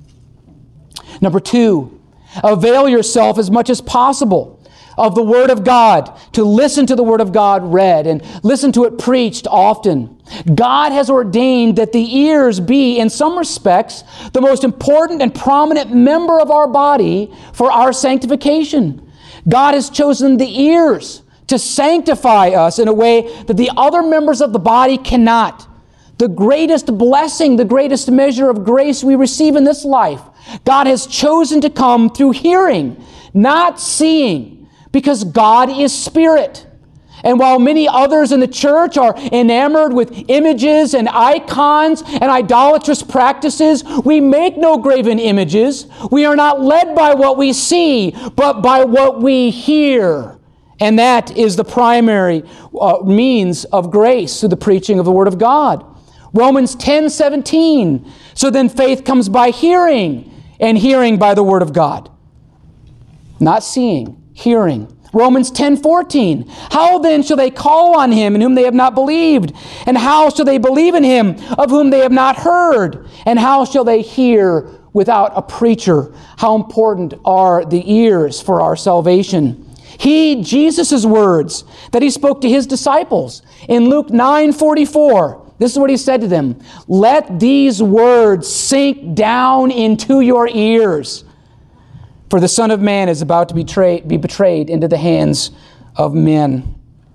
Number two, avail yourself as much as possible of the Word of God, to listen to the Word of God read and listen to it preached often. God has ordained that the ears be, in some respects, the most important and prominent member of our body for our sanctification. God has chosen the ears to sanctify us in a way that the other members of the body cannot. The greatest blessing, the greatest measure of grace we receive in this life, God has chosen to come through hearing, not seeing, because God is spirit. And while many others in the church are enamored with images and icons and idolatrous practices, we make no graven images. We are not led by what we see, but by what we hear. And that is the primary uh, means of grace through the preaching of the Word of God. Romans ten seventeen. So then faith comes by hearing, and hearing by the Word of God. Not seeing, hearing. Romans ten fourteen. How then shall they call on Him in whom they have not believed? And how shall they believe in Him of whom they have not heard? And how shall they hear without a preacher? How important are the ears for our salvation? Heed Jesus' words that He spoke to His disciples in Luke nine forty-four. This is what He said to them. Let these words sink down into your ears. For the Son of Man is about to betray, be betrayed into the hands of men.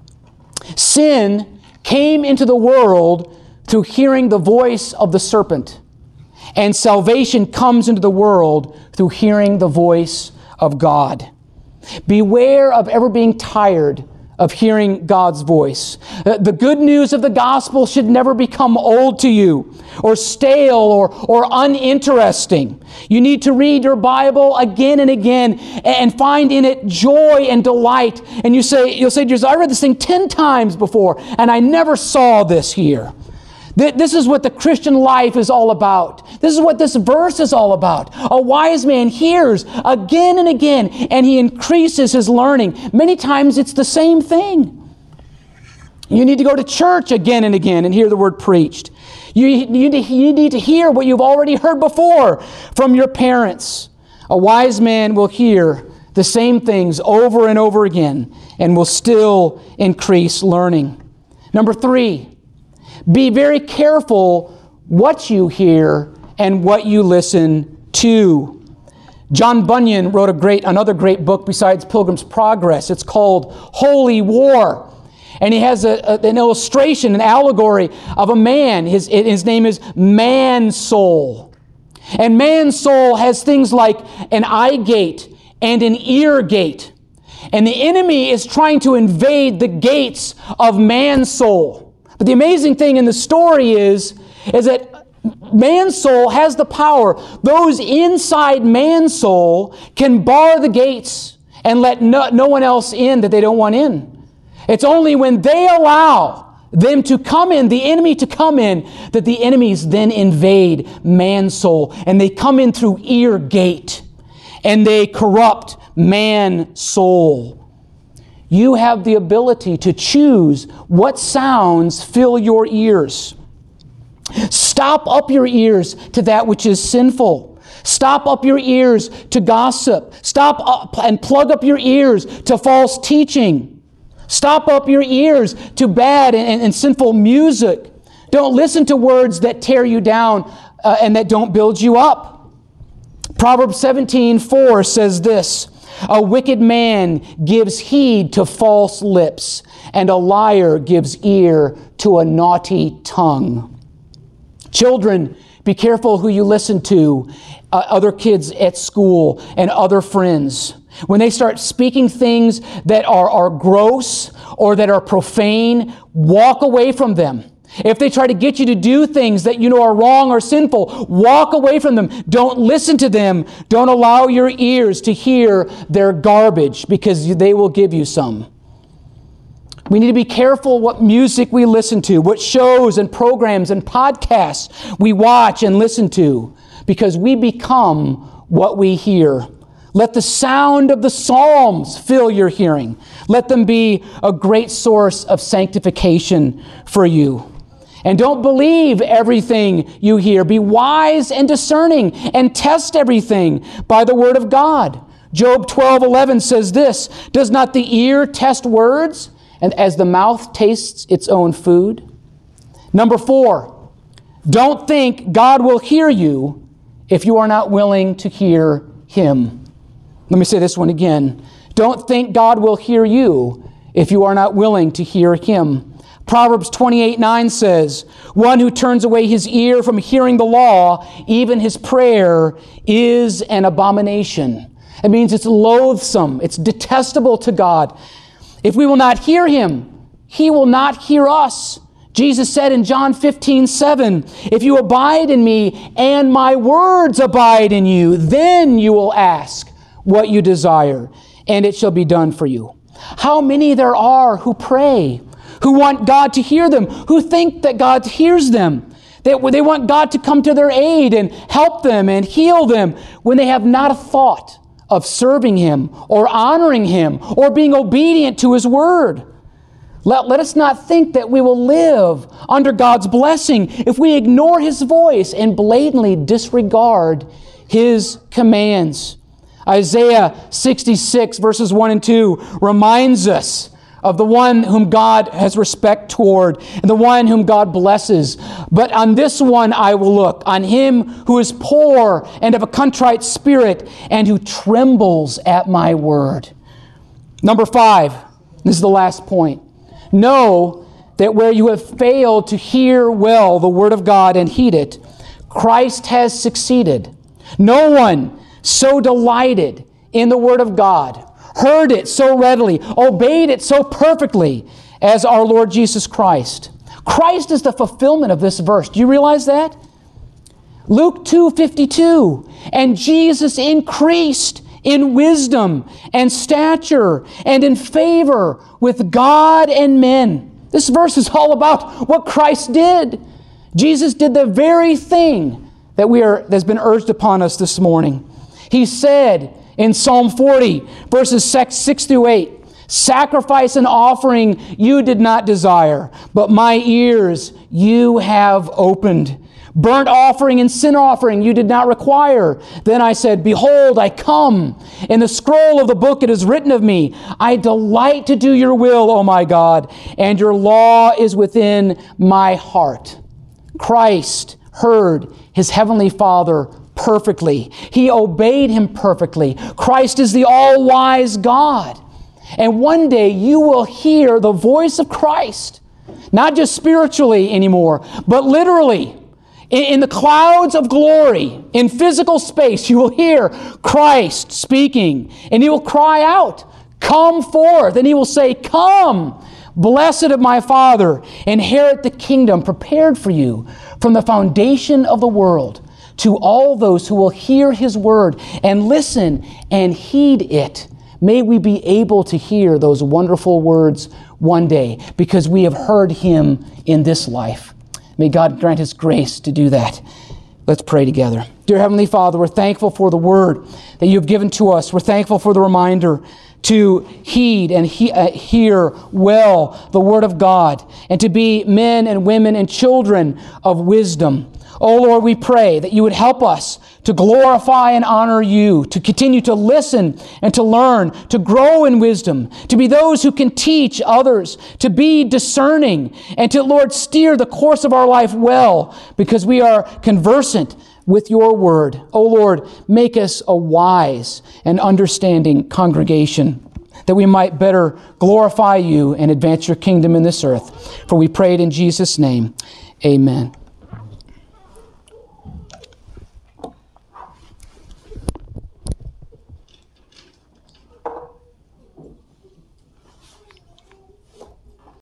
Sin came into the world through hearing the voice of the serpent. And salvation comes into the world through hearing the voice of God. Beware of ever being tired of hearing God's voice. The good news of the gospel should never become old to you, or stale, or, or uninteresting. You need to read your Bible again and again and find in it joy and delight. And you say, you'll say to yourself, I read this thing ten times before, and I never saw this here. This is what the Christian life is all about. This is what this verse is all about. A wise man hears again and again, and he increases his learning. Many times it's the same thing. You need to go to church again and again and hear the word preached. You, you, you need to hear what you've already heard before from your parents. A wise man will hear the same things over and over again and will still increase learning. Number three, be very careful what you hear and what you listen to. John Bunyan wrote a great, another great book besides Pilgrim's Progress. It's called Holy War. And he has a, a, an illustration, an allegory of a man. His, his name is Man Soul. And Man Soul has things like an eye gate and an ear gate. And the enemy is trying to invade the gates of Man Soul. But the amazing thing in the story is, is that man's soul has the power. Those inside man's soul can bar the gates and let no, no one else in that they don't want in. It's only when they allow them to come in, the enemy to come in, that the enemies then invade man's soul. And they come in through ear gate. And they corrupt man's soul. You have the ability to choose what sounds fill your ears. Stop up your ears to that which is sinful. Stop up your ears to gossip. Stop up and plug up your ears to false teaching. Stop up your ears to bad and, and, and sinful music. Don't listen to words that tear you down uh, and that don't build you up. Proverbs seventeen four says this. A wicked man gives heed to false lips, and a liar gives ear to a naughty tongue. Children, be careful who you listen to, uh, other kids at school and other friends. When they start speaking things that are, are gross or that are profane, walk away from them. If they try to get you to do things that you know are wrong or sinful, walk away from them. Don't listen to them. Don't allow your ears to hear their garbage, because they will give you some. We need to be careful what music we listen to, what shows and programs and podcasts we watch and listen to, because we become what we hear. Let the sound of the Psalms fill your hearing. Let them be a great source of sanctification for you. And don't believe everything you hear. Be wise and discerning and test everything by the Word of God. Job twelve eleven says this, "Does not the ear test words, and as the mouth tastes its own food?" Number four, don't think God will hear you if you are not willing to hear Him. Let me say this one again. Don't think God will hear you if you are not willing to hear Him. Proverbs twenty-eight nine says, "One who turns away his ear from hearing the law, even his prayer is an abomination." It means it's loathsome, it's detestable to God. If we will not hear Him, He will not hear us. Jesus said in John fifteen seven, "If you abide in me and my words abide in you, then you will ask what you desire, and it shall be done for you." How many there are who pray, who want God to hear them, who think that God hears them. They, they want God to come to their aid and help them and heal them when they have not a thought of serving Him or honoring Him or being obedient to His Word. Let, let us not think that we will live under God's blessing if we ignore His voice and blatantly disregard His commands. Isaiah sixty-six verses one and two reminds us of the one whom God has respect toward and the one whom God blesses. "But on this one I will look, on him who is poor and of a contrite spirit and who trembles at my word." Number five, this is the last point. Know that where you have failed to hear well the Word of God and heed it, Christ has succeeded. No one so delighted in the Word of God, heard it so readily, obeyed it so perfectly as our Lord Jesus Christ. Christ is the fulfillment of this verse. Do you realize that? Luke two fifty-two, "And Jesus increased in wisdom and stature and in favor with God and men." This verse is all about what Christ did. Jesus did the very thing that we are that's been urged upon us this morning. He said in Psalm forty, verses six through eight, "Sacrifice and offering you did not desire, but my ears you have opened. Burnt offering and sin offering you did not require. Then I said, Behold, I come. In the scroll of the book it is written of me, I delight to do your will, O my God, and your law is within my heart." Christ heard His heavenly Father perfectly. He obeyed Him perfectly. Christ is the all-wise God. And one day you will hear the voice of Christ, not just spiritually anymore, but literally. In the clouds of glory, in physical space, you will hear Christ speaking, and He will cry out, "Come forth!" And He will say, "Come, blessed of my Father, inherit the kingdom prepared for you from the foundation of the world." To all those who will hear His word and listen and heed it, may we be able to hear those wonderful words one day, because we have heard Him in this life. May God grant His grace to do that. Let's pray together. Dear Heavenly Father, we're thankful for the word that you've given to us. We're thankful for the reminder to heed and he, uh, hear well the Word of God, and to be men and women and children of wisdom. Oh Lord, we pray that you would help us to glorify and honor you, to continue to listen and to learn, to grow in wisdom, to be those who can teach others, to be discerning, and to, Lord, steer the course of our life well, because we are conversant with your word. Oh Lord, make us a wise and understanding congregation, that we might better glorify you and advance your kingdom in this earth. For we pray it in Jesus' name. Amen.